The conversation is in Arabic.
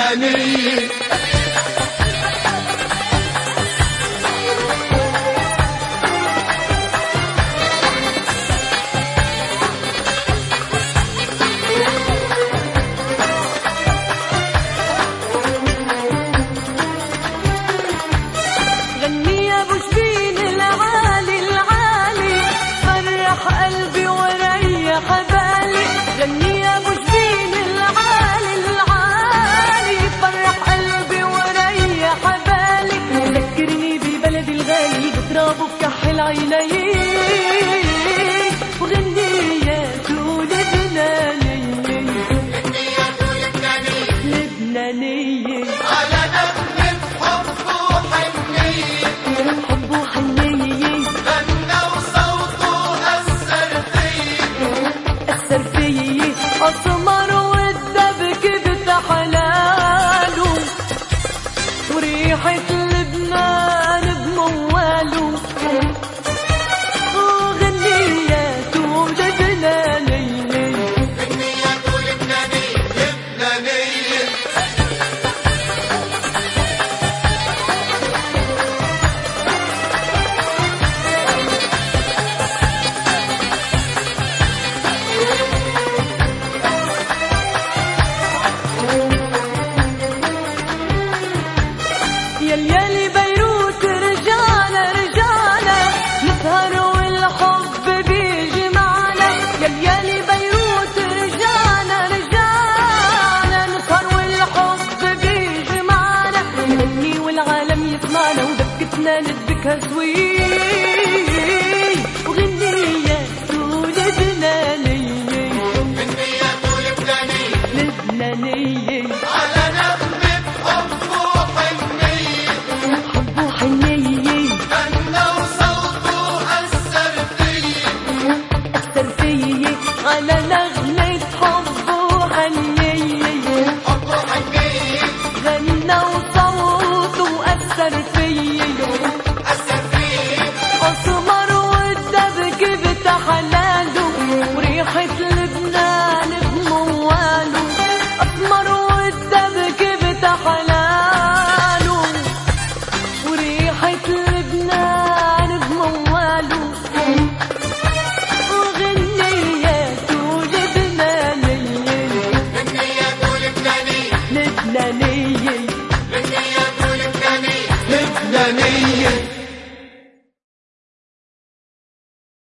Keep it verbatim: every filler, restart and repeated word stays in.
لبنانية. غني يا ابو شبين العالي العالي، فرح قلبي وريح بالي. غني يا ابو شبين العالي العالي، فرح قلبي وريح بالي. ذكرني ببلدي الغالي بترابه بكحل عيني، وغني يا تو لبنانية، غني يا تو لبنانية لبنانية على نغمة حب وحنية، حب وحنية. غنى وصوته أثر فيي، أثر فيي أسمر والدبك بتحلاله، وريحة لبنان بمواله. وغنيته لبنانية، غنيته لبنانية لبنانية. يا ليالي بيروت رجعنا رجعنا، نسهر والحب بيجمعنا. يا ليالي بيروت رجعنا رجعنا، نسهر والحب بيجمعنا. نغني والعالم يسمعنا، وضحكتنا ندبكها سويت.